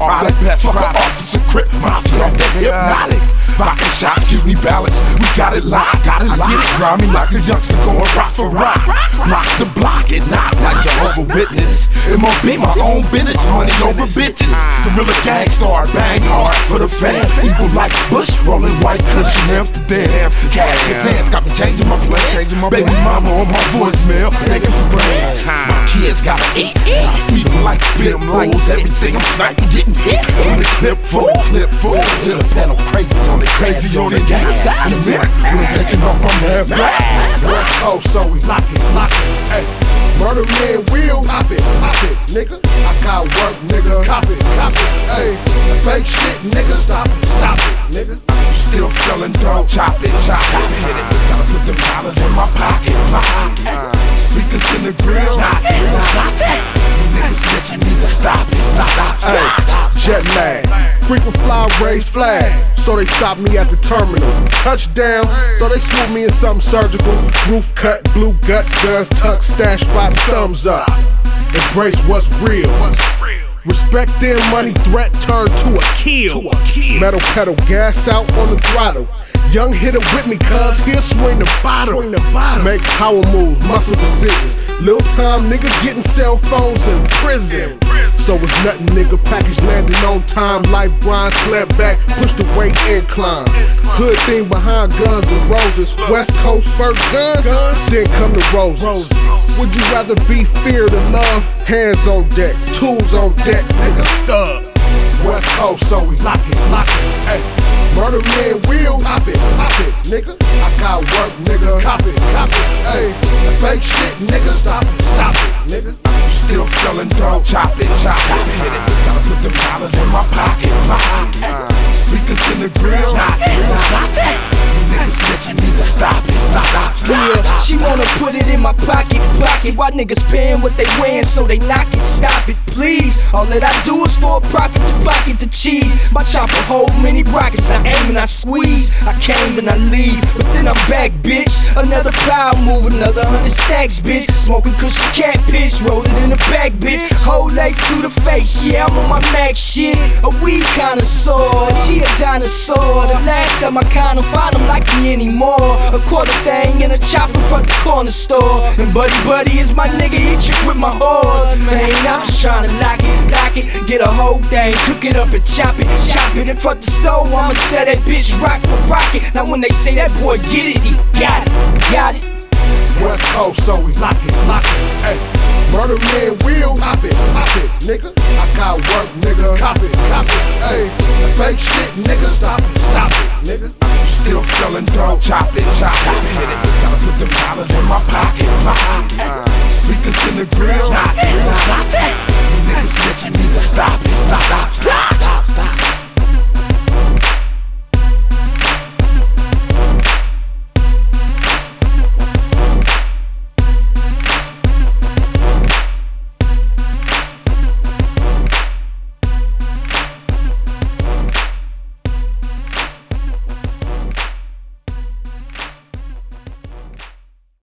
product. Fuck a officer, crip, mafia off that hypnotic. Vodka shots, give me balance. We got it locked, got it locked. Get it grimy like a youngster going rock for rock. Rock the block at night like Jehovah's Witness. It won't be my own business, money over bitches. Gorilla gang star, bang hard for the fam. Evil like Bush, rolling white cushion Amsterdam. Cash advance, got me changing my plans. Baby mama on my voicemail, begging for grants. My kids gotta eat, feed them like fit rolls. Everything I'm sniping, getting hit. On the clip full, to the pedal, crazy on it, gas. In the mirror, when I'm taking off my mask. West Coast, so we lock it. Hey, murder man will pop it, nigga. I got work, nigga. Cop it. Hey, fake shit, nigga. Stop it, nigga. Still selling dope, chop it. Gotta put them dollars in my pocket. Speakers in the grill, knock it. Niggas snitching, need to stop it. Stop. Jet lag, frequent fly, raise flag. So they stop me at the terminal. Touchdown, so they swoop me in something surgical. Roof cut, blue guts, guns tucked, stash spots, thumbs up. Embrace what's real. Respect their money threat turned to a kill. Metal pedal, gas out on the throttle. Young hitter with me, cuz he'll swing the bottle. Make power moves, muscle decisions. Little time nigga getting cell phones in prison. So it's nothing, nigga. Package landing on time. Life grind, sled back, push the weight incline. Hood thing behind Guns and Roses. West Coast first guns, then come the roses. Would you rather be feared or love? Hands on deck, tools on deck, nigga. Thug. West Coast, so we lock it. Hey, murder man will pop it, nigga. I got work, nigga. Cop it. Hey, fake shit, nigga. Stop it, nigga. Still selling dope, chop it. Gotta put them dollars in my pocket. Speakers in the grill, knock it. Niggas snitching, need to stop it. Yeah, she wanna put it in my pocket. Why niggas paying what they wearing so they knock it? Stop it, please. All that I do is for a profit to pocket the cheese. My chopper hold many rockets. I aim and I squeeze. I came then I leave, but then I'm back, bitch. Another power move, another 100 stacks, bitch. Smoking cushion cat piss, roll it in the back, bitch. Whole life to the face, yeah, I'm on my max shit. A weed connoisseur, she a dinosaur. The last time I kinda find him like me anymore. A quarter thing in a chopper from the corner store. And Buddy is my nigga, he trick with my horse. Man, I'm just tryna lock it, get a whole thing, cook it up and chop it in front the stove. I'ma set that bitch rock for rocket. Now when they say that boy get it, he got it. West Coast, so we lock it. Hey, murder man will pop it, nigga. I got work, nigga. Cop it. Hey, fake shit, nigga. Stop it, nigga. Still selling dope, chop it. Gotta put them dollars in my pocket. Speakers in the grill, knock it. Niggas snitching, need to stop it.